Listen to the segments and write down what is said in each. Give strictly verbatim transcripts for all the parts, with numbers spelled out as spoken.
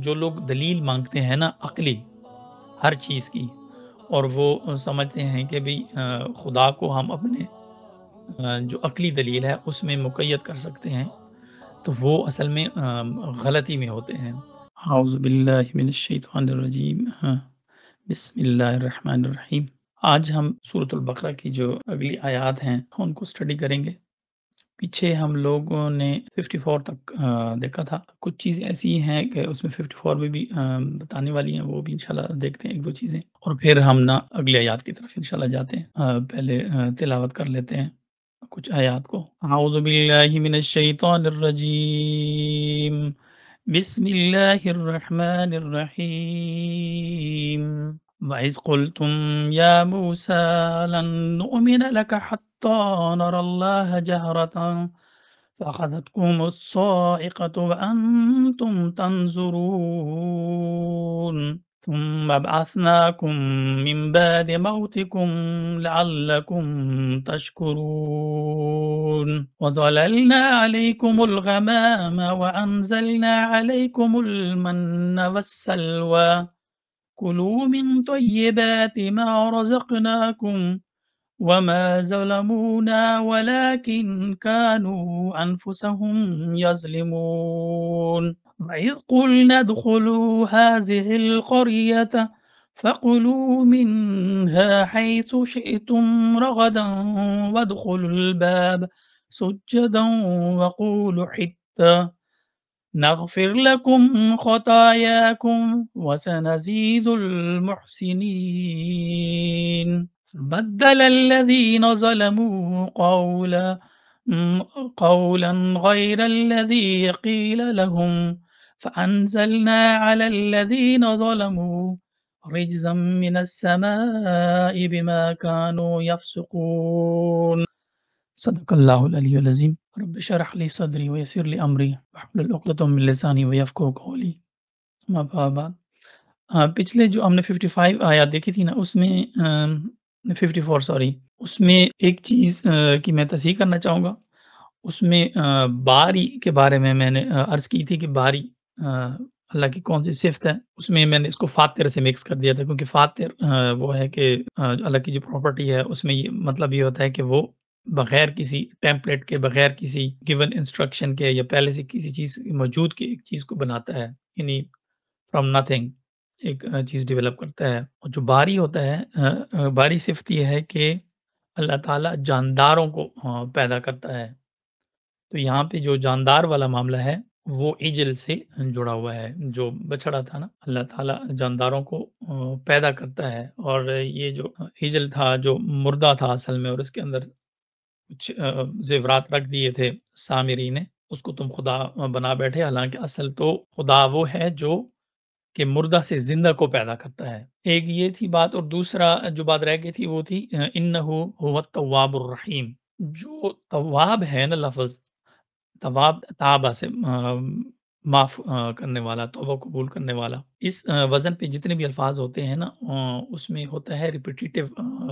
جو لوگ دلیل مانگتے ہیں نا عقلی ہر چیز کی، اور وہ سمجھتے ہیں کہ بھی خدا کو ہم اپنے جو عقلی دلیل ہے اس میں مقید کر سکتے ہیں، تو وہ اصل میں غلطی میں ہوتے ہیں۔ اعوذ باللہ من الشیطان الرجیم، ہاں، بسم اللہ الرحمن الرحیم۔ آج ہم سورۃ البقرہ کی جو اگلی آیات ہیں ان کو اسٹڈی کریں گے۔ پیچھے ہم لوگوں نے چون تک دیکھا تھا، کچھ چیزیں ایسی ہیں کہ اس میں چون میں بھی بتانے والی ہیں، وہ بھی انشاءاللہ دیکھتے ہیں ایک دو چیزیں، اور پھر ہم نا اگلی آیات کی طرف انشاءاللہ جاتے ہیں۔ پہلے تلاوت کر لیتے ہیں کچھ آیات کو۔ اعوذ باللہ من الشیطان الرجیم، بسم اللہ الرحمن الرحیم۔ وَإِذْ قُلْتُمْ يَا مُوسَىٰ لَن نُّؤْمِنَ لَكَ حَتَّىٰ نَرَى اللَّهَ جَهْرَةً فَأَخَذَتْكُمُ الصَّاعِقَةُ وَأَنتُمْ تَنظُرُونَ ثُمَّ بَعَثْنَاكُم مِّن بَعْدِ مَوْتِكُمْ لَعَلَّكُمْ تَشْكُرُونَ وَظَلَلْنَا عَلَيْكُمُ الْغَمَامَ وَأَنزَلْنَا عَلَيْكُمُ الْمَنَّ وَالسَّلْوَىٰ كُلُوا مِن طَيِّبَاتِ مَا رَزَقْنَاكُمْ وَمَا ظَلَمُونَا وَلَٰكِن كَانُوا أَنفُسَهُمْ يَظْلِمُونَ وَإِذْ قُلْنَا ادْخُلُوا هَٰذِهِ الْقَرْيَةَ فَكُلُوا مِنْهَا حَيْثُ شِئْتُمْ رَغَدًا وَادْخُلُوا الْبَابَ سُجَّدًا وَقُولُوا حِطَّةٌ نغفر لكم خطاياكم وسنزيد المحسنين فبدل الذين ظلموا قولا قولا غير الذي قيل لهم فأنزلنا على الذين ظلموا رجزا من السماء بما كانوا يفسقون۔ صدق اللہ العلی العظیم۔ رب اشرح لی صدری ویسر لی امری واحلل عقدۃ من لسانی یفقہوا قولی۔ اما بعد، پچھلے جو ہم نے پچپن آیات دیکھی تھی نا، اس میں چون سوری اس میں ایک چیز کی میں تصحیح کرنا چاہوں گا۔ اس میں باری کے بارے میں میں نے عرض کی تھی کہ باری اللہ کی کون سی صفت ہے، اس میں میں نے اس کو فاتر سے مکس کر دیا تھا، کیونکہ فاتر وہ ہے کہ اللہ کی جو پراپرٹی ہے اس میں یہ مطلب یہ ہوتا ہے کہ وہ بغیر کسی ٹیمپلیٹ کے، بغیر کسی گیون انسٹرکشن کے یا پہلے سے کسی چیز موجود کی ایک چیز کو بناتا ہے، یعنی فرام نتھنگ ایک چیز ڈیولپ کرتا ہے۔ اور جو باری ہوتا ہے، باری صفت یہ ہے کہ اللہ تعالیٰ جانداروں کو پیدا کرتا ہے۔ تو یہاں پہ جو جاندار والا معاملہ ہے وہ ایجل سے جڑا ہوا ہے، جو بچڑا تھا نا، اللہ تعالیٰ جانداروں کو پیدا کرتا ہے، اور یہ جو ایجل تھا جو مردہ تھا اصل میں، اور اس کے اندر کچھ زیورات رکھ دیے تھے سامری نے، اس کو تم خدا بنا بیٹھے، حالانکہ اصل تو خدا وہ ہے جو کہ مردہ سے زندہ کو پیدا کرتا ہے۔ ایک یہ تھی بات، اور دوسرا جو بات رہ گئی تھی وہ تھی انہ هو التواب الرحیم۔ جو تواب ہے نا، لفظ تواب تابہ سے معاف کرنے والا، توبہ قبول کرنے والا، اس وزن پہ جتنے بھی الفاظ ہوتے ہیں نا، اس میں ہوتا ہے ریپیٹیٹیو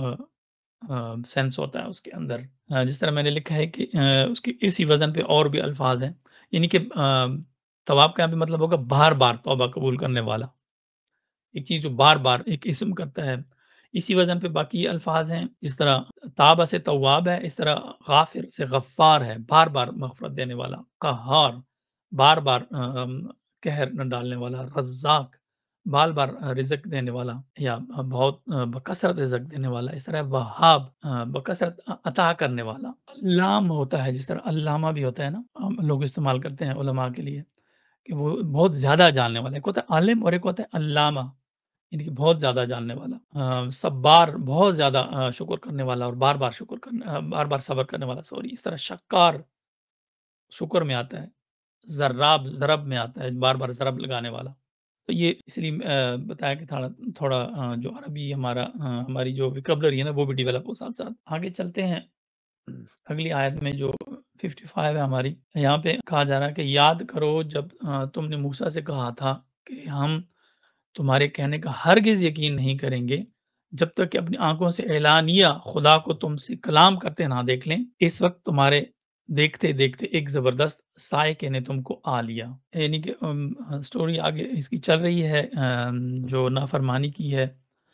سینس ہوتا ہے اس کے اندر، جس طرح میں نے لکھا ہے کہ اس کے اسی وزن پہ اور بھی الفاظ ہیں، یعنی کہ تواب کا یہاں پہ مطلب ہوگا بار بار توبہ قبول کرنے والا، ایک چیز جو بار بار ایک اسم کرتا ہے، اسی وزن پہ باقی الفاظ ہیں، جس طرح تابہ سے تواب ہے، اس طرح غافر سے غفار ہے، بار بار مغفرت دینے والا، قہار بار بار قہر نہ ڈالنے والا، رزاق بار بار رزق دینے والا یا بہت بکثرت رزق دینے والا، اس طرح وہاب بکثرت عطا کرنے والا، علام ہوتا ہے، جس طرح علامہ بھی ہوتا ہے نا، لوگ استعمال کرتے ہیں علماء کے لیے کہ وہ بہت زیادہ جاننے والا، ایک ہوتا ہے عالم اور ایک ہوتا ہے علامہ، یعنی کہ بہت زیادہ جاننے والا، صبار بہت زیادہ شکر کرنے والا اور بار بار شکر کرنے بار بار صبر کرنے والا، سوری اس طرح شکار شکر میں آتا ہے، ضراب ضرب میں آتا ہے، بار بار ضرب لگانے والا۔ تو یہ اس لیے بتایا کہ تھوڑا تھوڑا جو عربی ہمارا ہماری جو ویکیبلری ہے نا وہ بھی ڈیولپ ہو ساتھ ساتھ۔ آگے چلتے ہیں اگلی آیت میں جو پچپن ہے ہماری، یہاں پہ کہا جا رہا ہے کہ یاد کرو جب تم نے موسیٰ سے کہا تھا کہ ہم تمہارے کہنے کا ہرگز یقین نہیں کریں گے جب تک کہ اپنی آنکھوں سے اعلانیہ خدا کو تم سے کلام کرتے نہ دیکھ لیں۔ اس وقت تمہارے دیکھتے-دیکھتے ایک زبردست سائقے نے تم کو آ لیا۔ یعنی کہ ام اسٹوری آگے اس کی چل رہی ہے، ام جو نافرمانی کی ہے،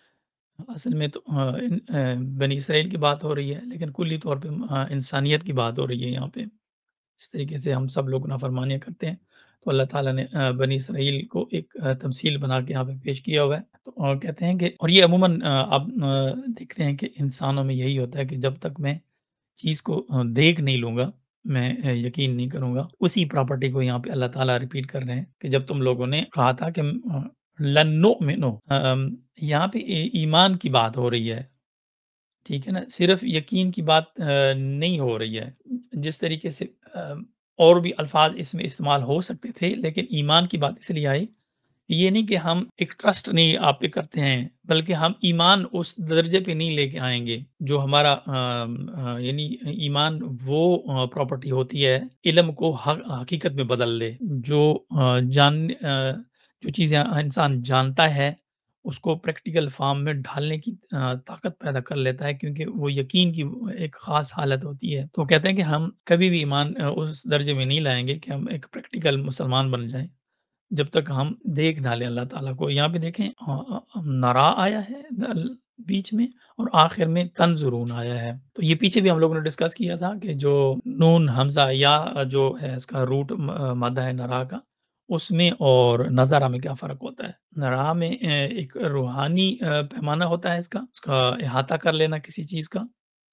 اصل میں تو آ ان آ بنی اسرائیل کی بات ہو رہی ہے، لیکن کلی طور پہ آ انسانیت کی بات ہو رہی ہے یہاں پہ۔ جس طریقے سے ہم سب لوگ نافرمانیاں کرتے ہیں، تو اللہ تعالیٰ نے آ بنی اسرائیل کو ایک آ تمثیل بنا کے یہاں پہ پیش کیا ہوا ہے۔ تو آ کہتے ہیں کہ اور یہ عموماً آ آپ آ دیکھتے ہیں کہ انسانوں میں یہی ہوتا ہے کہ جب تک میں چیز کو آ دیکھ نہیں لوں گا، میں آ یقین نہیں کروں گا۔ اسی پراپرٹی کو یہاں پہ اللہ تعالیٰ ریپیٹ کر رہے ہیں کہ جب تم لوگوں نے کہا تھا کہ آ لن نؤمن ام یہاں پہ ای ایمان کی بات ہو رہی ہے، ٹھیک ہے نا؟ صرف یقین کی بات آ نہیں ہو رہی ہے۔ جس طریقے سے آ اور بھی الفاظ اس میں استعمال ہو سکتے تھے، لیکن ایمان کی بات اس لیے آئی، یہ نہیں کہ ہم ایک ٹرسٹ نہیں آپ پہ کرتے ہیں، بلکہ ہم ایمان اس درجے پہ نہیں لے کے آئیں گے، جو ہمارا ام آ یعنی ایمان وہ آ پراپرٹی ہوتی ہے، علم کو حق حقیقت میں بدل دے۔ جو آ جان آ جو چیزیں انسان جانتا ہے، اس کو پریکٹیکل فارم میں ڈھالنے کی آ طاقت پیدا کر لیتا ہے، کیونکہ وہ یقین کی ایک خاص حالت ہوتی ہے۔ تو کہتے ہیں کہ ہم کبھی بھی ایمان آ اس درجے میں نہیں لائیں گے کہ ہم ایک پریکٹیکل مسلمان بن جائیں، جب تک ہم دیکھ نہ لیں اللہ تعالیٰ کو۔ یہاں پہ دیکھیں آ آ نَرَا آیا ہے ال بیچ میں، اور آخر میں تنظرون آیا ہے۔ تو یہ پیچھے بھی ہم لوگوں نے ڈسکس کیا تھا کہ جو نون حمزہ یا جو ہے اس کا روٹ م مادہ ہے نَرَا کا، اس میں اور نظرہ میں کیا فرق ہوتا ہے؟ نَرَا میں اے ایک روحانی آ پیمانہ ہوتا ہے اس کا، اس کا احاطہ کر لینا کسی چیز کا،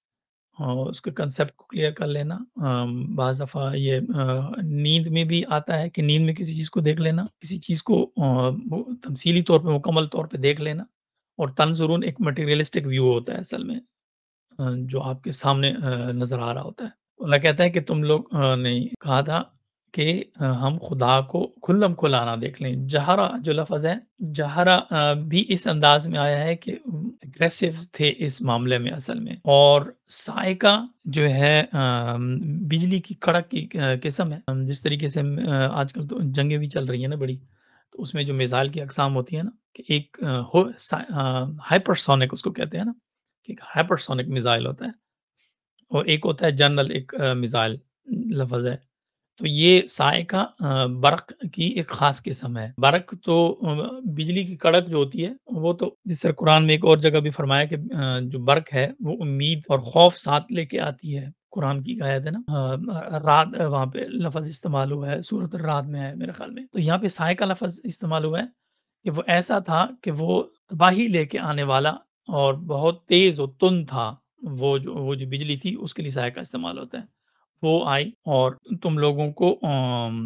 اور اس کے کنسیپٹ کو کلیئر کر لینا۔ ام بعض دفعہ یہ آ نیند میں بھی آتا ہے کہ نیند میں کسی چیز کو دیکھ لینا، کسی چیز کو آ وہ تمثیلی طور پہ مکمل طور پہ دیکھ لینا، اور تنظرون ایک مٹیریلسٹک ویو ہوتا ہے اصل میں، آ جو آپ کے سامنے آ نظر آ رہا ہوتا ہے۔ اللہ کہتا ہے کہ تم لوگ آ نے کہا تھا کہ آ ہم خدا کو کھلم کھلا نہ دیکھ لیں۔ جہرا جو لفظ ہے، جہرا آ بھی اس انداز میں آیا ہے کہ اگریسو تھے اس معاملے میں اصل میں، اور صاعقہ جو ہے ام بجلی کی کڑک کی آ قسم ہے۔ ام جس طریقے سے م آ آج کل تو جنگیں بھی چل رہی ہیں نا بڑی، تو اس میں جو میزائل کی اقسام ہوتی ہیں نا، کہ ایک آ ہو سا آ ہائپرسونک اس کو کہتے ہیں نا، کہ ایک ہائپرسونک میزائل ہوتا ہے، اور ایک ہوتا ہے جنرل ایک آ میزائل لفظ ہے۔ تو یہ صاعقہ آ برق کی ایک خاص قسم ہے۔ برق تو آ بجلی کی کڑک جو ہوتی ہے، وہ تو جس طرح قرآن میں ایک اور جگہ بھی فرمایا کہ آ جو برق ہے وہ امید اور خوف ساتھ لے کے آتی ہے۔ قرآن کی ایک آیت ہے نا، آ رعد وہاں پہ لفظ استعمال ہوا ہے، سورۃ الرعد میں ہے میرے خیال میں۔ تو یہاں پہ صاعقہ لفظ استعمال ہوا ہے کہ وہ ایسا تھا کہ وہ تباہی لے کے آنے والا اور بہت تیز و تند تھا۔ وہ جو وہ جو بجلی تھی اس کے لیے صاعقہ استعمال ہوتا ہے۔ وہ آئی اور تم لوگوں کو ام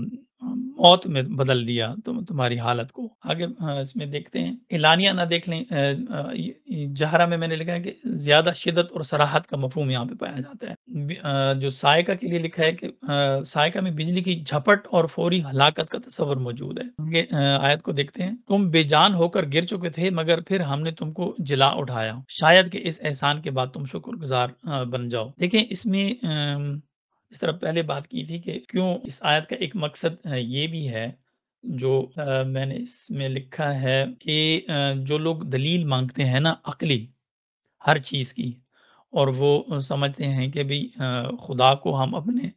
موت میں بدل دیا، تم تمہاری حالت کو۔ آگے آ اس میں دیکھتے ہیں، اعلانیہ نہ دیکھ لیں، آ آ یہ جہرہ میں میں نے لکھا ہے کہ زیادہ شدت اور صراحت کا مفہوم یہاں پہ پایا جاتا ہے۔ بی آ جو صاعقہ کے لیے لکھا ہے کہ آ صاعقہ میں بجلی کی جھپٹ اور فوری ہلاکت کا تصور موجود ہے۔ یہ آ آیت کو دیکھتے ہیں، تم بے جان ہو کر گر چکے تھے، مگر پھر ہم نے تم کو جلا اٹھایا، شاید کہ اس احسان کے بعد تم شکر گزار آ بن جاؤ۔ دیکھیں اس میں ام اس طرح پہلے بات کی تھی کہ کیوں اس آیت کا ایک مقصد آ یہ بھی ہے، جو آ میں نے اس میں لکھا ہے کہ آ جو لوگ دلیل مانگتے ہیں نا عقلی ہر چیز کی، اور وہ سمجھتے ہیں کہ بھئی آ خدا کو ہم اپنے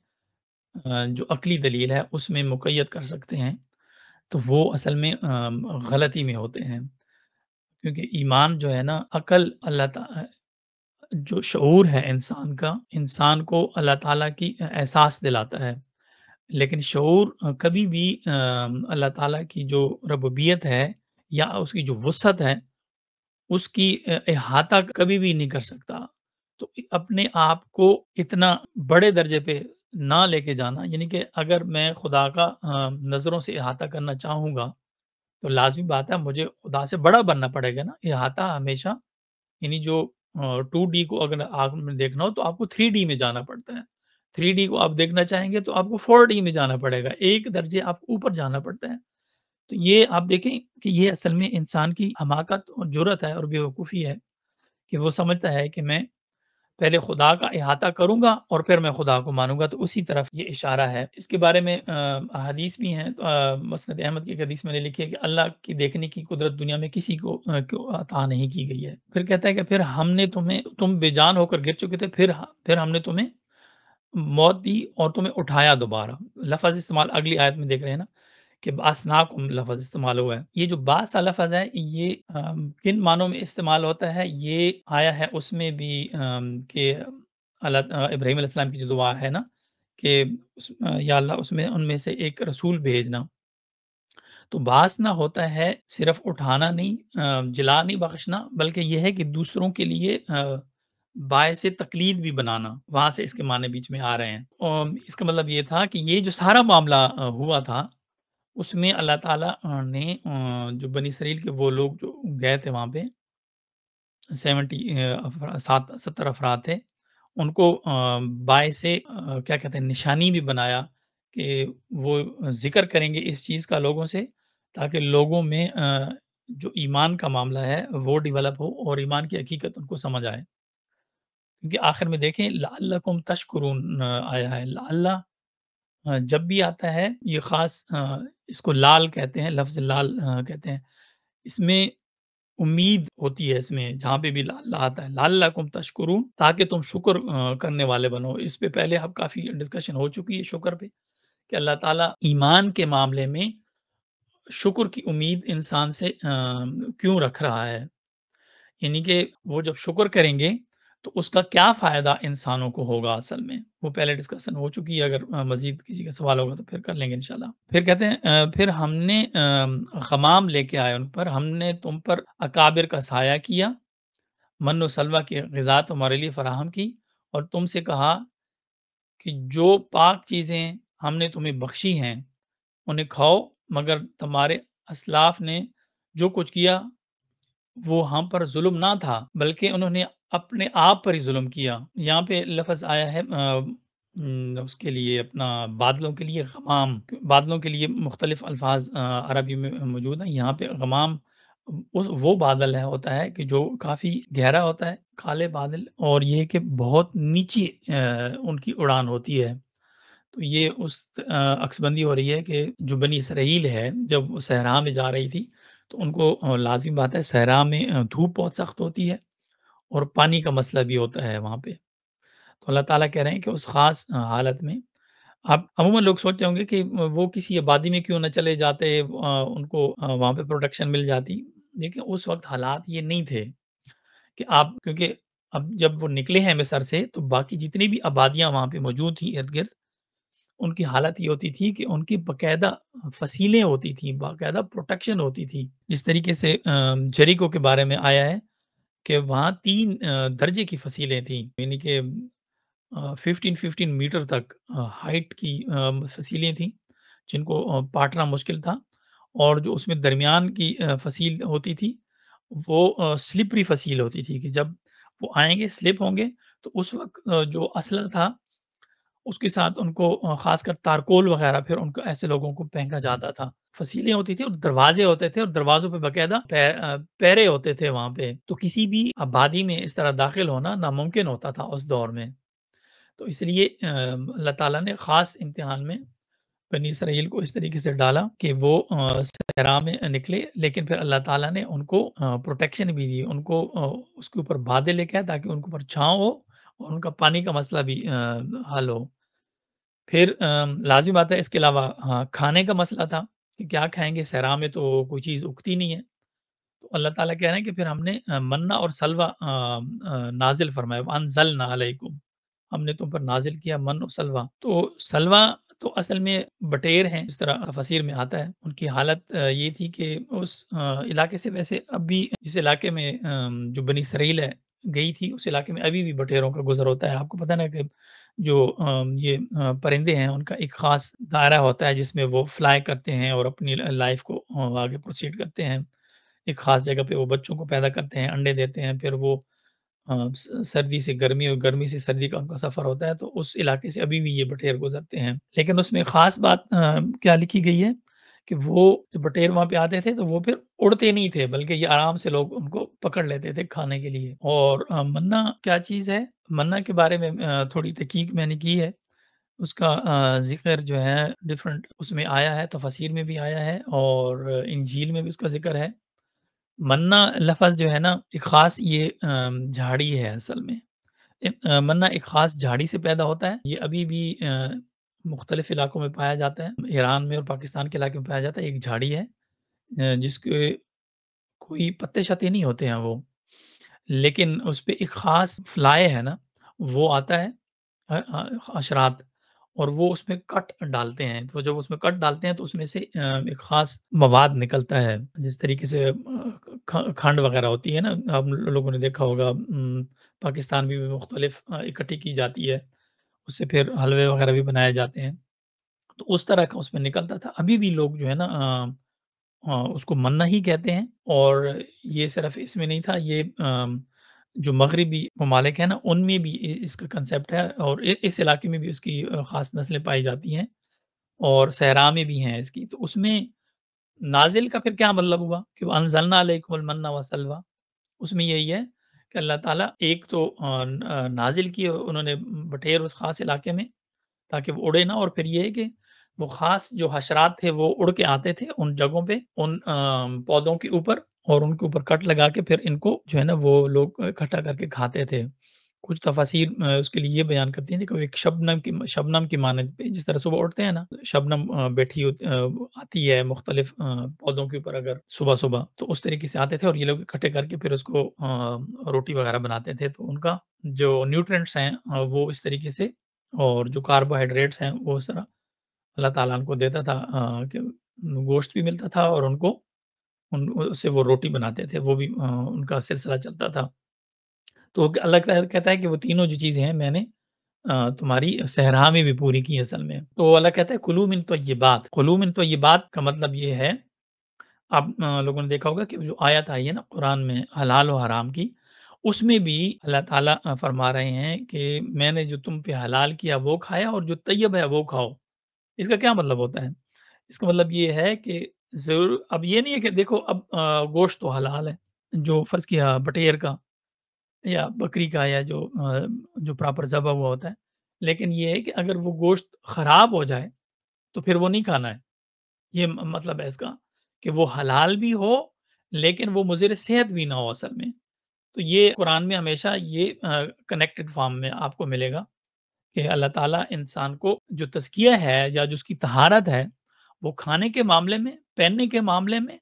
آ جو عقلی دلیل ہے اس میں مقید کر سکتے ہیں، تو وہ اصل میں ام غلطی میں ہوتے ہیں۔ کیونکہ ایمان جو ہے نا، عقل اللہ تعالی جو شعور ہے انسان کا، انسان کو اللہ تعالیٰ کی احساس دلاتا ہے، لیکن شعور کبھی بھی ام اللہ تعالیٰ کی جو ربوبیت ہے یا اس کی جو وسعت ہے، اس کی اا احاطہ کبھی بھی نہیں کر سکتا۔ تو اپنے آپ کو اتنا بڑے درجے پہ نہ لے کے جانا، یعنی کہ اگر میں خدا کا آ نظروں سے احاطہ کرنا چاہوں گا، تو لازمی بات ہے مجھے خدا سے بڑا بننا پڑے گا نا۔ احاطہ ہمیشہ یعنی جو آ ٹو ڈی کو اگر آپ نے دیکھنا ہو تو آپ کو تھری ڈی میں جانا پڑتا ہے۔ تھری ڈی کو آپ دیکھنا چاہیں گے تو آپ کو فور ڈی میں جانا پڑے گا، ایک درجے آپ کو اوپر جانا پڑتا ہے۔ تو یہ آپ دیکھیں کہ یہ اصل میں انسان کی حماقت اور جرأت ہے اور بیوقوفی ہے، کہ وہ سمجھتا ہے کہ میں پہلے خدا کا احاطہ کروں گا اور پھر میں خدا کو مانوں گا، تو اسی طرف یہ اشارہ ہے۔ اس کے بارے میں آ احادیث بھی ہیں، آ مسند احمد کی ایک حدیث میں نے لکھی ہے کہ اللہ کی دیکھنے کی قدرت دنیا میں کسی کو آ کو عطا نہیں کی گئی ہے۔ پھر کہتا ہے کہ پھر ہم نے تمہیں تم بے جان ہو کر گر چکے تھے، پھر پھر ہم نے تمہیں موت دی اور تمہیں اٹھایا دوبارہ۔ لفظ استعمال اگلی آیت میں دیکھ رہے ہیں نا کہ بَعَثْنَاكُم لفظ استعمال ہوا ہے۔ یہ جو بَعْثَ لفظ ہے یہ ام، کن معنوں میں استعمال ہوتا ہے یہ آیا ہے اس میں بھی ام، کہ اللہ ابراہیم علیہ السلام کی جو دعا ہے نا کہ اس- یا اللہ اس میں ان میں سے ایک رسول بھیجنا۔ تو باسنا ہوتا ہے صرف اٹھانا نہیں، آ، جلا نہیں بخشنا، بلکہ یہ ہے کہ دوسروں کے لیے آ، باعث تقلید بھی بنانا، وہاں سے اس کے معنی بیچ میں آ رہے ہیں۔ اور اس کا مطلب یہ تھا کہ یہ جو سارا معاملہ آ، ہوا تھا اس میں اللہ تعالیٰ آ، نے آ، جو بنی اسرائیل کے وہ لوگ جو گئے تھے وہاں پہ سیونٹی سات ستر افراد تھے، ان کو آ، باعث آ، کیا کہتے ہیں نشانی بھی بنایا کہ وہ ذکر کریں گے اس چیز کا لوگوں سے تاکہ لوگوں میں آ، جو ایمان کا معاملہ ہے وہ ڈیولپ ہو اور ایمان کی حقیقت ان کو سمجھ آئے۔ کیونکہ آخر میں دیکھیں لعلکم تشکرون آ، آیا ہے لعل آ، جب بھی آتا ہے یہ خاص آ، اس کو لال کہتے ہیں، لفظ لال آ، کہتے ہیں۔ اس میں امید ہوتی ہے اس میں جہاں پہ بھی لعل آتا ہے لعلکم تشکرون تاکہ تم شکر آ، کرنے والے بنو۔ اس پہ پہلے اب کافی ڈسکشن ہو چکی ہے شکر پہ کہ اللہ تعالیٰ ایمان کے معاملے میں شکر کی امید انسان سے آ، کیوں رکھ رہا ہے، یعنی کہ وہ جب شکر کریں گے تو اس کا کیا فائدہ انسانوں کو ہوگا اصل میں، وہ پہلے ڈسکشن ہو چکی ہے۔ اگر آ، مزید کسی کا سوال ہوگا تو پھر کر لیں گے انشاءاللہ۔ پھر کہتے ہیں آ، پھر ہم نے آ، غمام لے کے آئے ان پر، ہم نے تم پر اکابر کا سایہ کیا، من و سلوہ کی غذا تمہارے لیے فراہم کی اور تم سے کہا کہ جو پاک چیزیں ہم نے تمہیں بخشی ہیں انہیں کھاؤ، مگر تمہارے اسلاف نے جو کچھ کیا وہ ہم پر ظلم نہ تھا بلکہ انہوں نے اپنے آپ پر ہی ظلم کیا۔ یہاں پہ لفظ آیا ہے آ، م، اس کے لیے اپنا بادلوں کے لیے غمام، بادلوں کے لیے مختلف الفاظ آ، عربی میں موجود ہیں۔ یہاں پہ غمام اس وہ بادل ہے ہوتا ہے کہ جو کافی گہرا ہوتا ہے، کالے بادل، اور یہ کہ بہت نیچی آ، ان کی اڑان ہوتی ہے۔ تو یہ اس آ، عکس بندی ہو رہی ہے کہ جو بنی اسرائیل ہے جب وہ صحرا میں جا رہی تھی تو ان کو آ، لازمی بات ہے صحرا میں آ، دھوپ بہت سخت ہوتی ہے اور پانی کا مسئلہ بھی ہوتا ہے وہاں پہ۔ تو اللہ تعالیٰ کہہ رہے ہیں کہ اس خاص آ، حالت میں اب عموماً لوگ سوچتے ہوں گے کہ وہ کسی آبادی میں کیوں نہ چلے جاتے، آ، ان کو آ، وہاں پہ پروٹیکشن مل جاتی۔ لیکن اس وقت حالات یہ نہیں تھے کہ آپ کیونکہ اب جب وہ نکلے ہیں مصر سے تو باقی جتنی بھی آبادیاں وہاں پہ موجود تھیں ارد گرد، ان کی حالت یہ ہوتی تھی کہ ان کی باقاعدہ فصیلیں ہوتی تھیں، باقاعدہ پروٹیکشن ہوتی تھی۔ جس طریقے سے ام، جریکو کے بارے میں آیا ہے کہ وہاں تین آ، درجے کی فصیلیں تھیں، یعنی کہ آ، ففٹین ففٹین میٹر تک آ، ہائٹ کی آ، فصیلیں تھیں جن کو آ، پاٹنا مشکل تھا، اور جو اس میں درمیان کی آ، فصیل ہوتی تھی وہ آ، سلپری فصیل ہوتی تھی کہ جب وہ آئیں گے سلپ ہوں گے تو اس وقت آ، جو اسلحہ تھا اس کے ساتھ ان کو آ، خاص کر تارکول وغیرہ پھر ان کو ایسے لوگوں کو پھینکا جاتا تھا۔ فصیلیں ہوتی تھیں اور دروازے ہوتے تھے اور دروازوں پہ باقاعدہ پے آ، پہرے ہوتے تھے وہاں پہ، تو کسی بھی آبادی میں اس طرح داخل ہونا ناممکن ہوتا تھا اس دور میں۔ تو اس لیے آ، اللہ تعالیٰ نے خاص امتحان میں بنی اسرائیل کو اس طریقے سے ڈالا کہ وہ آ، صحرا میں نکلے، لیکن پھر اللہ تعالیٰ نے ان کو آ، پروٹیکشن بھی دی، ان کو آ، اس کے اوپر بادل لے کے آئے تاکہ ان کے اوپر چھاؤں ہو اور ان کا پانی کا مسئلہ بھی آ، حل ہو۔ پھر ام، لازمی بات ہے اس کے علاوہ ہاں کھانے کا مسئلہ تھا کہ کیا کھائیں گے، صحرا میں تو کوئی چیز اگتی نہیں ہے۔ تو اللہ تعالیٰ کہہ رہے ہیں کہ پھر ہم نے آ، منّا اور سلویٰ آ، آ، نازل فرمایا، وَأَنزَلْنَا عَلَيْكُمْ، ہم نے تم پر نازل کیا من اور سلویٰ۔ تو سلویٰ تو اصل میں بٹیر ہیں، جس طرح تفاسیر میں آتا ہے۔ ان کی حالت آ، یہ تھی کہ اس آ، علاقے سے ویسے اب بھی جس علاقے میں ام، جو بنی اسرائیل ہے گئی تھی اس علاقے میں ابھی بھی بٹیروں کا گزر ہوتا ہے۔ آپ کو پتہ نا کہ جو ام، یہ آ، پرندے ہیں ان کا ایک خاص دائرہ ہوتا ہے جس میں وہ فلائی کرتے ہیں اور اپنی لائف کو آ، آگے پروسیڈ کرتے ہیں۔ ایک خاص جگہ پہ وہ بچوں کو پیدا کرتے ہیں، انڈے دیتے ہیں، پھر وہ آ، س سردی سے گرمی اور گرمی سے سردی کا ان کا سفر ہوتا ہے، تو اس علاقے سے ابھی بھی یہ بٹیر گزرتے ہیں۔ لیکن اس میں خاص بات آ، کیا لکھی گئی ہے کہ وہ جو بٹیر وہاں پہ آتے تھے تو وہ پھر اڑتے نہیں تھے بلکہ یہ آرام سے لوگ ان کو پکڑ لیتے تھے کھانے کے لیے۔ اور آ، منّا کیا چیز ہے؟ منّا کے بارے میں آ، تھوڑی تحقیق میں نے کی ہے۔ اس کا آ، ذکر جو ہے ڈفرینٹ اس میں آیا ہے، تفاسیر میں بھی آیا ہے اور انجیل میں بھی اس کا ذکر ہے۔ منّا لفظ جو ہے نا ایک خاص یہ ام، جھاڑی ہے اصل میں، اے अ, मन्ना एक ख़ास झाड़ी से पैदा होता है। ये अभी भी अ, मुख्तलिफ़ इलाकों में पाया जाता है। ईरान में और पाकिस्तान के इलाके में पाया जाता है। एक झाड़ी है अ, जिसके कोई पत्ते-शत्ते नहीं होते हैं वो। लेकिन उसपे एक ख़ास फ्लाई है ना, वो आता है अ अ, हशरात और वो उसमें कट डालते हैं। तो जब उसमें कट डालते हैं तो उसमें से अ, एक ख़ास मवाद निकलता है। जिस तरीके से अ, ख खंड वग़ैरह होती है ना, आप लोगों ने देखा होगा उम, पाकिस्तान में भी मुख्तलिफ़ अ, इकट्ठी की जाती है। उससे फिर हलवे वग़ैरह भी बनाए जाते हैं। तो उस तरह का उसमें निकलता था। अभी भी लोग जो है ना अ अ, उसको मन्ना ही कहते हैं और ये सिर्फ़ इसमें नहीं था, ये अ, जो मग़रिबी ममालिक हैं ना, उनमें भी इ इसका कांसेप्ट है और इ इस इलाके में भी उसकी अ, ख़ास नस्लें पाई जाती हैं और सहरा में भी हैं इसकी। तो उसमें नाज़िल का फिर क्या मतलब हुआ कि वअंज़लना अलैकुमुल मन्ना वस्सलवा। उसमें यही है कि अल्लाह ताला एक तो अ, न नाज़िल किए उन्होंने बटेर उस ख़ास इलाके में ताकि वो उड़े ना और फिर ये है कि वो ख़ास जो हशरात थे वो उड़ के आते थे उन जगहों पे, उन अ, पौधों के ऊपर और उनके ऊपर कट लगा के फिर इनको जो है ना वो लोग इकट्ठा करके खाते थे। कुछ तफ़ासीर अ, उसके लिए ये बयान करती हैं, देखो एक शबनम की शबनम की मानद पे जिस तरह सुबह उठते हैं ना, शबनम अ, बैठी होती अ, आती है मुख्तलिफ़ अ, पौधों के ऊपर अगर सुबह-सुबह, तो उस तरीके से आते थे और ये लोग इकट्ठे करके फिर उसको अ, रोटी वग़ैरह बनाते थे। तो उनका जो न्यूट्रिएंट्स हैं अ, वो इस तरीके से और जो कार्बोहाइड्रेट्स हैं वो उस तरह अल्लाह ताला उनको देता था अ, कि गोश्त भी मिलता था और उनको उन उससे वो रोटी बनाते थे, वो भी अ, उनका सिलसिला चलता था। तो अल्लाह ताला कहता है कि वो तीनों जो चीज़ें हैं मैंने अ, तुम्हारी सहरा में भी पूरी की असल में। तो अल्लाह कहता है कुलू मिन तय्यिबात, कुलू मिन तय्यिबात का मतलब ये है, आप अ, लोगों ने देखा होगा कि जो आयत आई है ना कुरान में हलाल और हराम की, उसमें भी अल्लाह ताला अ, फरमा रहे हैं कि मैंने जो तुम पे हलाल किया वो खाया और जो तैय्यब है वो खाओ। इसका क्या मतलब होता है? इसका मतलब ये है कि ज़रूर अब ये नहीं है कि देखो अब अ, गोश्त तो हलाल है, जो फ़र्ज़ किया बटेर का या बकरी का या जो अ, जो प्रॉपर ज़बा हुआ होता है। लेकिन ये है कि अगर वो गोश्त ख़राब हो जाए, तो फिर वो नहीं खाना है। ये म मतलब है इसका कि वो हलाल भी हो, लेकिन वो मुज़िर सेहत भी ना हो असल में। तो ये कुरान में हमेशा ये अ, कनेक्टेड फ़ॉर्म में आपको मिलेगा कि अल्लाह ताला इंसान को जो तज़किया है या जो उसकी तहारत है, वो खाने के मामले में, पहनने के मामले में,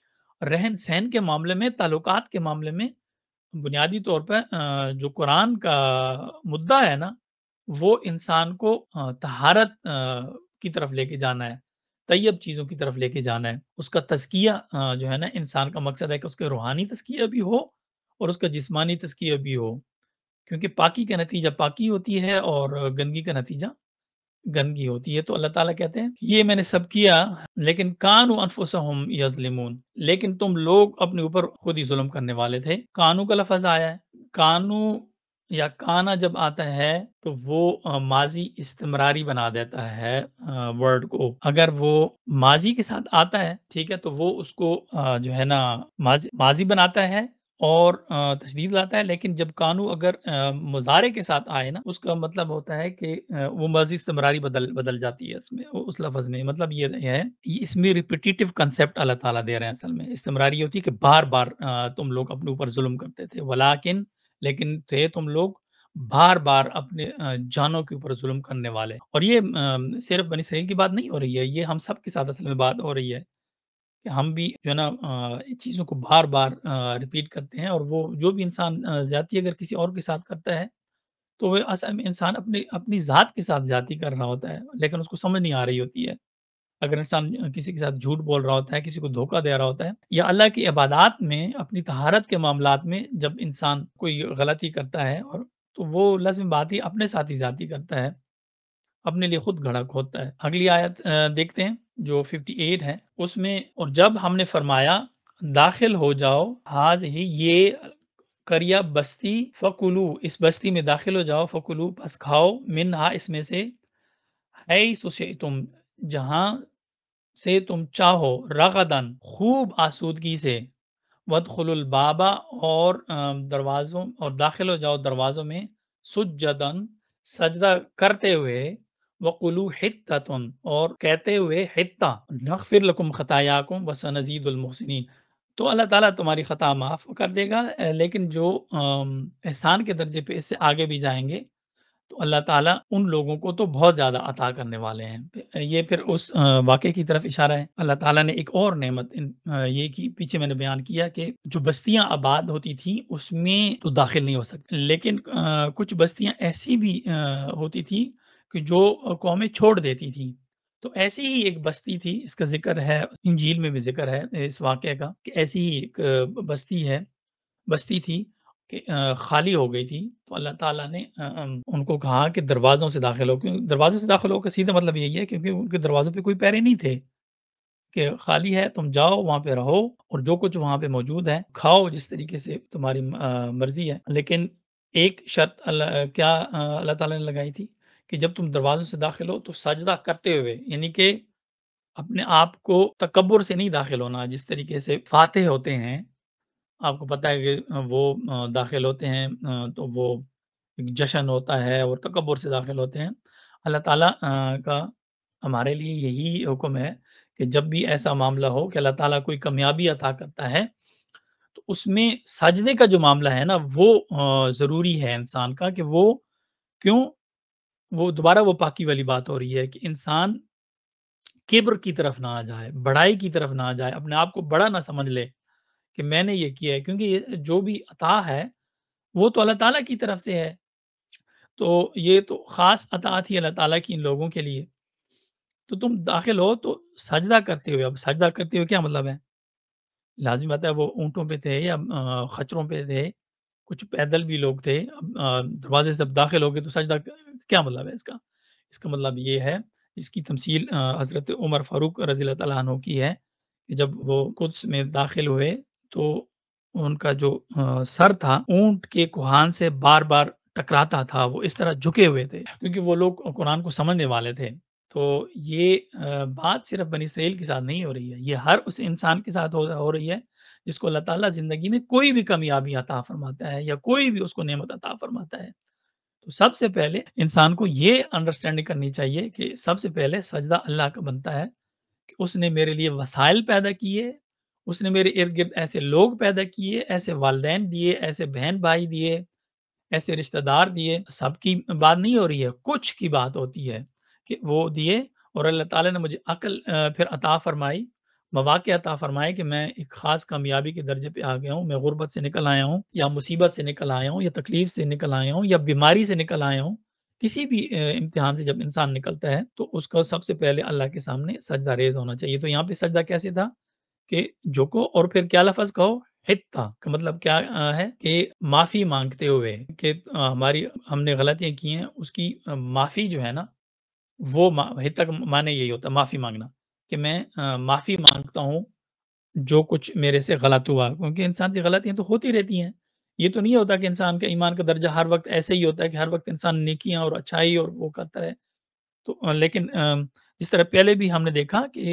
रहन-सहन के मामले में, ताल्लुकात के मामले में बुनियादी तौर पे अ, जो कुरान का मुद्दा है ना, वो इंसान को अ, तहारत अ, की तरफ लेके जाना है, तैयब चीज़ों की तरफ लेके जाना है। उसका तज़किया अ, जो है ना इंसान का मकसद है कि उसका रूहानी तज़किया भी हो और उसका जिस्मानी तज़किया भी हो। क्योंकि पाकी का नतीजा पाकी होती है और गंदगी का नतीजा गंदगी होती है। तो अल्लाह ताला कहते हैं, ये मैंने सब किया लेकिन कानू अनफुसहुम यज़लिमून, लेकिन तुम लोग अपने ऊपर खुद ही ज़ुल्म करने वाले थे। कानू का लफ़्ज़ आया है। कानू या काना जब आता है तो वो अ, माज़ी इस्तिमरारी बना देता है अ, वर्ड को। अगर वो माज़ी के साथ आता है, ठीक है? तो वो उसको अ, जो है ना माज़ी माज़ी बनाता है और अ, तशदीद लाता है, लेकिन जब कानू अगर अ, मुज़ारे के साथ आए ना, उसका मतलब होता है कि अ, वो माज़ी इस्तिमरारी बदल बदल जाती है इसमें उ उस लफ़्ज़ में। मतलब ये है, ये इसमें रिपिटिटिव कांसेप्ट अल्लाह ताला दे रहे हैं असल में। इस्तिमरारी होती है कि बार-बार अ, तुम लोग अपने ऊपर ज़ुल्म करते थे। वलाकिन लेकिन थे तुम लोग बार-बार अपने अ, जानों के ऊपर ज़ुल्म करने वाले। और ये अ, सिर्फ़ बनी इसराइल की बात नहीं हो रही है, ये हम सब के साथ असल में बात हो रही है। कि हम भी जो है ना अ, इन चीज़ों को बार-बार अ, रिपीट करते हैं और वो जो भी इंसान अ, ज़्यादती अगर किसी और के साथ करता है, तो वो असल में इंसान अपनी अपनी ज़ात के साथ ज़्यादती कर रहा होता है, लेकिन उसको समझ नहीं आ रही होती है। अगर इंसान अ, किसी के साथ झूठ बोल रहा होता है, किसी को धोखा दे रहा होता है या अल्लाह की इबादत में, अपनी तहारत के मामलात में जब इंसान कोई गलती करता है और तो वो लाज़िम बात ही अपने साथ ही ज़्यादती करता है। अपने लिए खुद घड़ा खोदता है। अगली आयत अ, देखते हैं जो अट्ठावन है उसमें और जब हमने फरमाया दाखिल हो जाओ हाज़िही ये क़रिया बस्ती फ़कुलू इस बस्ती में दाखिल हो जाओ फ़कुलू बस खाओ मिन्हा इसमें से हैयसु शिअ्तुम जहाँ से तुम चाहो रगदन खूब आसूदगी से वदखुलुल बाबा और अ, दरवाज़ों और दाखिल हो जाओ दरवाज़ों में सुज्जदन सजदा करते हुए वक़ुलू हित्ततुन और कहते हुए हित्ता नग़फ़िर लकुम ख़तायाकुम व सनज़ीदुल मुहसिनीन تو اللہ تعالیٰ تمہاری خطا معاف کر دے گا، اے لیکن جو ام احسان کے درجے پہ اس سے آگے بھی جائیں گے، تو اللہ تعالیٰ ان لوگوں کو تو بہت زیادہ عطا کرنے والے ہیں۔ پ یہ پھر اس آ واقعے کی طرف اشارہ ہے۔ اللہ تعالیٰ نے ایک اور نعمت ان آ یہ کی پیچھے میں نے بیان کیا کہ جو بستیاں آباد ہوتی تھیں اس میں تو داخل نہیں ہو سکتے، لیکن آ کچھ بستیاں ایسی بھی آ ہوتی تھیں کہ جو قومیں چھوڑ دیتی تھیں۔ تو ایسی ہی ایک بستی تھی، اس کا ذکر ہے انجیل میں بھی ذکر ہے اس واقعے کا کہ ایسی ہی ایک بستی ہے بستی تھی کہ آ خالی ہو گئی تھی، تو اللہ تعالیٰ نے آ ام ان کو کہا کہ دروازوں سے داخل ہو، کیوں دروازوں سے داخل ہو کا سیدھا مطلب یہی ہے کیونکہ ان کے دروازوں پہ کوئی پہرے نہیں تھے کہ خالی ہے تم جاؤ وہاں پہ رہو اور جو کچھ وہاں پہ موجود ہے کھاؤ جس طریقے سے تمہاری آ مرضی ہے۔ لیکن ایک شرط اللہ کیا آ اللہ تعالیٰ نے لگائی تھی کہ جب تم دروازوں سے داخل ہو تو سجدہ کرتے ہوئے، یعنی کہ اپنے آپ کو تکبر سے نہیں داخل ہونا، جس طریقے سے فاتح ہوتے ہیں، آپ کو پتہ ہے کہ وہ آ داخل ہوتے ہیں آ تو وہ ایک جشن ہوتا ہے اور تکبر سے داخل ہوتے ہیں۔ اللہ تعالیٰ آ کا ہمارے لیے یہی حکم ہے کہ جب بھی ایسا معاملہ ہو کہ اللہ تعالیٰ کوئی کامیابی عطا کرتا ہے، تو اس میں سجدے کا جو معاملہ ہے نا وہ آ ضروری ہے انسان کا کہ وہ کیوں؟ وہ دوبارہ وہ پاکی والی بات ہو رہی ہے کہ انسان کبر کی طرف نہ آ جائے، بڑائی کی طرف نہ آ جائے، اپنے آپ کو بڑا نہ سمجھ لے کہ میں نے یہ کیا ہے، کیونکہ یہ جو بھی عطا ہے وہ تو اللہ تعالیٰ کی طرف سے ہے۔ تو یہ تو خاص عطا تھی اللہ تعالیٰ کی ان لوگوں کے لیے۔ تو تم داخل ہو تو سجدہ کرتے ہوئے، اب سجدہ کرتے ہوئے کیا مطلب ہے؟ لازمی بات ہے وہ اونٹوں پہ تھے یا آ خچروں پہ تھے، کچھ پیدل بھی لوگ تھے، اب آ دروازے سے اب داخل ہو گئے تو سجدہ کیا مطلب ہے اس کا؟ اس کا مطلب یہ ہے، اس کی تمثیل آ حضرت عمر فاروق رضی اللہ تعالیٰ عنہ کی ہے کہ جب وہ قدس میں داخل ہوئے تو ان کا جو آ سر تھا اونٹ کے کوہان سے بار-بار ٹکراتا تھا، وہ اس طرح جھکے ہوئے تھے کیونکہ وہ لوگ قرآن کو سمجھنے والے تھے۔ تو یہ آ بات صرف بنی اسرائیل کے ساتھ نہیں ہو رہی ہے، یہ ہر اس انسان کے ساتھ ہو ہو رہی ہے جس کو اللہ تعالیٰ زندگی میں کوئی بھی کامیابی عطا فرماتا ہے یا کوئی بھی اس کو نعمت عطا فرماتا ہے۔ تو سب سے پہلے انسان کو یہ انڈرسٹینڈنگ کرنی چاہیے کہ سب سے پہلے سجدہ اللہ کا بنتا ہے کہ اس نے میرے لیے وسائل پیدا کیے، اس نے میرے ارد-گرد ایسے لوگ پیدا کیے، ایسے والدین دیے، ایسے بہن بھائی دیے، ایسے رشتہ دار دیے، سب کی بات نہیں ہو رہی ہے، کچھ کی بات ہوتی ہے کہ وہ دیے اور اللہ تعالیٰ نے مجھے عقل آ پھر عطا فرمائی، مواقع عطا فرمائے کہ میں ایک خاص کامیابی کے درجے پہ آ گیا ہوں، میں غربت سے نکل آیا ہوں یا مصیبت سے نکل آیا ہوں یا تکلیف سے نکل آیا ہوں یا بیماری سے نکل آیا ہوں۔ کسی بھی آ امتحان سے جب انسان نکلتا ہے تو اس کو سب سے پہلے اللہ کے سامنے سجدہ ریز ہونا چاہیے۔ تو یہاں پہ سجدہ کیسے تھا کہ جھکو اور پھر کیا لفظ کہو؟ حطّہ کا مطلب کیا آ ہے کہ معافی مانگتے ہوئے کہ آ ہماری ہم نے غلطیاں کی ہیں اس کی معافی جو ہے نا وہ ما حطّہ کا معنی یہی ہوتا ہے معافی مانگنا کہ میں آ معافی مانگتا ہوں جو کچھ میرے سے غلط ہوا، کیونکہ انسان سے غلطیاں تو ہوتی رہتی ہیں۔ یہ تو نہیں ہوتا کہ انسان کا ایمان کا درجہ ہر وقت ایسے ہی ہوتا ہے کہ ہر وقت انسان نیکیاں اور اچھائی اور وہ کرتا ہے۔ تو لیکن آ جس طرح پہلے بھی ہم نے دیکھا کہ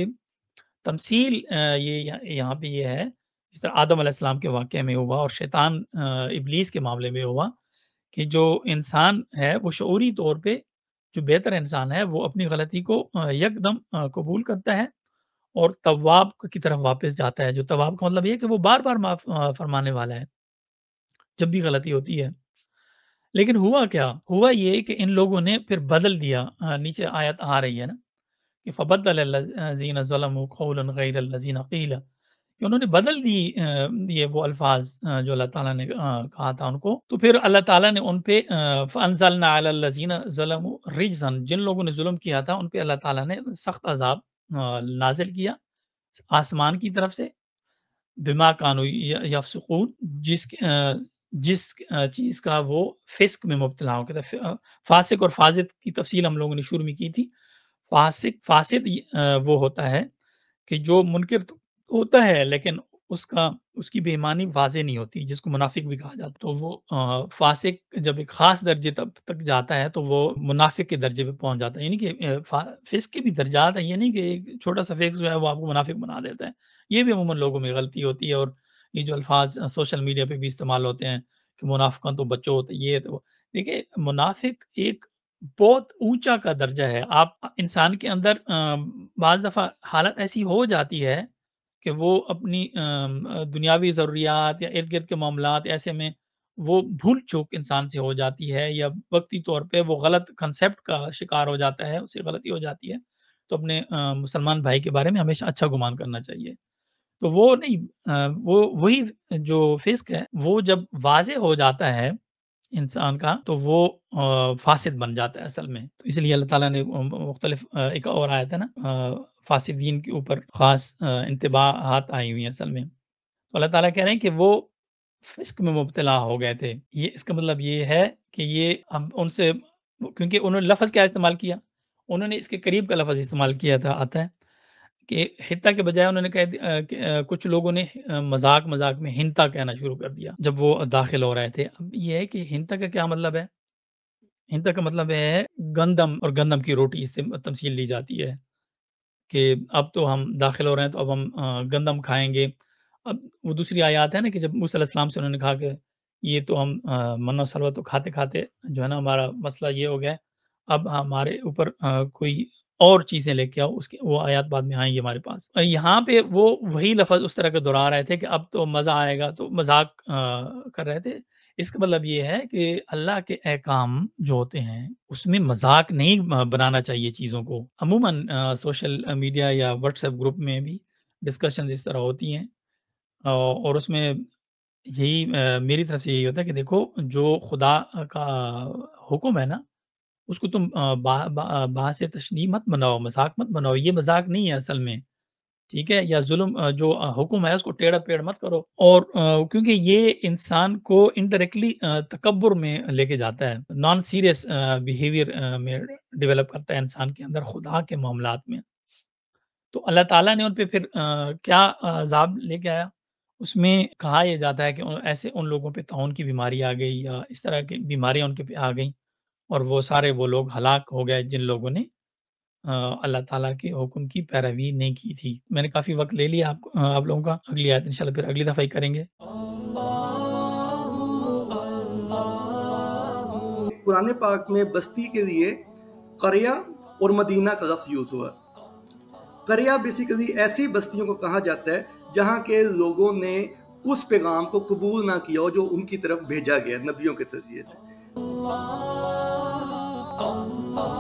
تمثیل آ یہ یہاں یہاں پہ یہ ہے، جس طرح آدم علیہ السلام کے واقعے میں ہوا اور شیطان آ ابلیس کے معاملے میں ہوا کہ جو انسان ہے وہ شعوری طور پہ جو بہتر انسان ہے وہ اپنی غلطی کو آ یکدم آ قبول کرتا ہے اور تواب کی طرف واپس جاتا ہے، جو تواب کا مطلب یہ ہے کہ وہ بار-بار معاف آ فرمانے والا ہے، جب بھی غلطی ہوتی ہے۔ لیکن ہوا کیا؟ ہوا یہ کہ ان لوگوں نے پھر بدل دیا، آ نیچے آیت آ رہی ہے نا کہ فَبَدَّلَ الَّذِينَ ظَلَمُوا قَوْلًا غَيْرَ الَّذِينَ قِيلَ کہ انہوں نے بدل دی آ یہ وہ الفاظ آ جو اللہ تعالیٰ نے آ کہا تھا ان کو، تو پھر اللہ تعالیٰ نے ان پہ آ فَأَنزَلْنَا عَلَى الَّذِينَ ظَلَمُوا رِجْزًا جن لوگوں نے ظلم کیا تھا ان پہ اللہ تعالیٰ نے سخت عذاب آ نازل کیا آسمان کی طرف سے بما کانوا ی یفسقون جس آ جس آ چیز کا وہ فسق میں مبتلا ہو گئے تھے، ف فاسق اور فاسد کی تفصیل ہم لوگوں نے شروع میں کی تھی۔ فاسق فاسد ی آ وہ ہوتا ہے کہ جو منکر تو ہوتا ہے لیکن اس کا اس کی بے ایمانی واضح نہیں ہوتی جس کو منافق بھی کہا جاتا ہے۔ تو وہ آ فاسق جب ایک خاص درجے تک تک جاتا ہے تو وہ منافق کے درجے پہ پہنچ جاتا ہے، یعنی کہ آ فا فسق کے بھی درجات ہیں، یہ نہیں کہ ایک چھوٹا-سا فسق جو ہے وہ آپ کو منافق بنا دیتا ہے۔ یہ بھی عموماً لوگوں میں غلطی ہوتی ہے اور یہ جو الفاظ سوشل میڈیا پہ بھی استعمال ہوتے ہیں کہ منافقاں تو بچو ہوتے یہ تو دیکھیے منافق ایک بہت اونچا کا درجہ ہے۔ آپ انسان کے اندر آ بعض دفعہ حالت ایسی ہو جاتی ہے کہ وہ اپنی دنیاوی ضروریات یا ارد گرد کے معاملات ایسے میں وہ بھول چوک انسان سے ہو جاتی ہے، یا وقتی طور پہ وہ غلط کنسیپٹ کا شکار ہو جاتا ہے، اسے غلطی ہو جاتی ہے، تو اپنے مسلمان بھائی کے بارے میں ہمیشہ اچھا گمان کرنا چاہیے۔ تو وہ نہیں، وہ وہی جو فسق ہے وہ جب واضح ہو جاتا ہے انسان کا تو وہ فاسد بن جاتا ہے اصل میں۔ تو اس لیے اللہ تعالیٰ نے مختلف ایک اور آیت ہے نا فاسدین کے اوپر خاص انتباہات آئی ہوئی ہیں اصل میں۔ تو اللہ تعالیٰ کہہ رہے ہیں کہ وہ فسق میں مبتلا ہو گئے تھے۔ یہ اس کا مطلب یہ ہے کہ یہ اب ان سے، کیونکہ انہوں نے لفظ کیا استعمال کیا، انہوں نے اس کے قریب کا لفظ استعمال کیا تھا، آتا ہے کہ حتّہ کے بجائے انہوں نے کہہ دیا کہ کچھ لوگوں نے مذاق مذاق میں ہنتا کہنا شروع کر دیا جب وہ داخل ہو رہے تھے۔ اب یہ ہے کہ ہنتا کا کیا مطلب ہے؟ ہنتا کا مطلب ہے گندم اور گندم کی روٹی، اس سے تمثیل لی جاتی ہے کہ اب تو ہم داخل ہو رہے ہیں تو اب ہم گندم کھائیں گے۔ اب وہ دوسری آیات ہے نا کہ جب موسیٰ علیہ السلام سے انہوں نے کہا کہ یہ تو ہم من و سلوہ تو کھاتے کھاتے جو ہے نا ہمارا مسئلہ یہ ہو گیا ہے، اب ہمارے اوپر کوئی اور چیزیں لے کے آؤ، اس کی وہ آیات بعد میں آئیں گی ہمارے پاس۔ یہاں پہ وہ وہی لفظ اس طرح کے دہرا رہے تھے کہ اب تو مزہ آئے گا، تو مذاق کر رہے تھے۔ اس کا مطلب یہ ہے کہ اللہ کے احکام جو ہوتے ہیں اس میں مذاق نہیں بنانا چاہیے چیزوں کو۔ عموماً سوشل میڈیا یا واٹس ایپ گروپ میں بھی ڈسکشن اس طرح ہوتی ہیں، اور اس میں یہی میری طرف سے یہی ہوتا ہے کہ دیکھو جو خدا کا حکم ہے نا اس کو تم باعث تشنیع مت بناؤ، مذاق مت بناؤ، یہ مذاق نہیں ہے اصل میں، ٹھیک ہے؟ یا ظلم جو حکم ہے اس کو ٹیڑھا پیڑ مت کرو، اور کیونکہ یہ انسان کو انڈائریکٹلی تکبر میں لے کے جاتا ہے، نان سیریس بیہیویئر میں ڈیولپ کرتا ہے انسان کے اندر خدا کے معاملات میں۔ تو اللہ تعالیٰ نے ان پہ پھر کیا عذاب لے کے آیا، اس میں کہا یہ جاتا ہے کہ ایسے ان لوگوں پہ طاعون کی بیماری آ گئی یا اس طرح کی بیماریاں ان کے پہ آ گئیں، اور وہ سارے وہ لوگ ہلاک ہو گئے جن لوگوں نے اللہ تعالیٰ کے حکم کی پیروی نہیں کی تھی۔ میں نے کافی وقت لے لیا آپ آپ لوگوں کا، اگلی آیت انشاءاللہ پھر اگلی دفعہ ہی کریں گے۔ قرآن پاک میں بستی کے لیے قریہ اور مدینہ کا لفظ یوز ہوا۔ قریہ بیسیکلی ایسی بستیوں کو کہا جاتا ہے جہاں کے لوگوں نے اس پیغام کو قبول نہ کیا ہو جو ان کی طرف بھیجا گیا نبیوں کے ذریعے سے۔